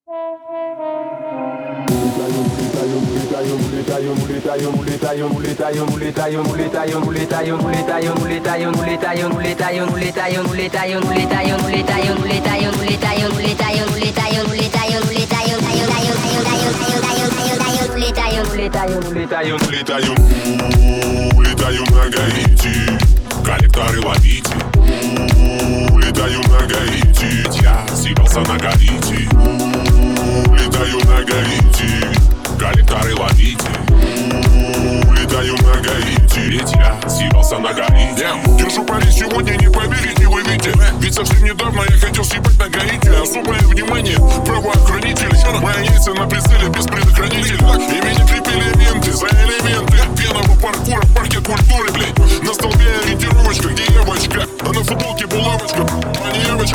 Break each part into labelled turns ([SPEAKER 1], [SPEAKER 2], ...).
[SPEAKER 1] Улетаю на Гаити, коллекторы ловите. Улетаю на Гаити, я съебался на Гаити. Улетаю на Гаити, коллекторы ловите. Улетаю на Гаити, ведь я съебался на Гаити. Держу пари сегодня, не поверите, вы видите. Ведь совсем недавно я хотел съебать на Гаити. Особое внимание правоохранителей. Мои яйца на прицеле без предохранителя. И меня крепили ленты за элементы пенного паркура в парке культуры, блядь. На столбе ориентировочка, где девочка, а на футболке булавочка, а не девочка.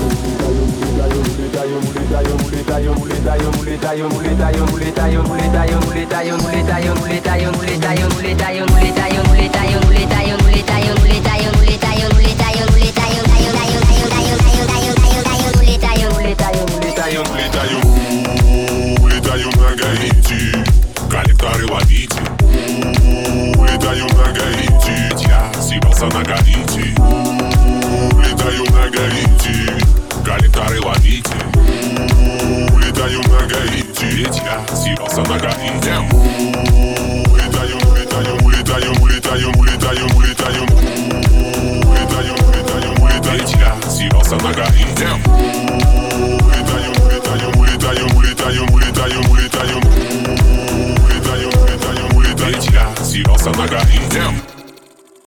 [SPEAKER 1] Улетаю на Гаити, коллекторы ловите. Улетаю на Гаити, я съебался на Гаити. Улетаю на Гаити, коллекторы ловите. Улетаю на Гаити, ведь я съебался на Гаити. Улетаю, улетаю, улетаю, улетаю, улетаю, улетаю. Улетаю, улетаю, улетаю, ведь я съебался на Гаити. Улетаю, улетаю, улетаю, улетаю, улетаю, улетаю. Улетаю, улетаю, улетаю, ведь я съебался на Гаити.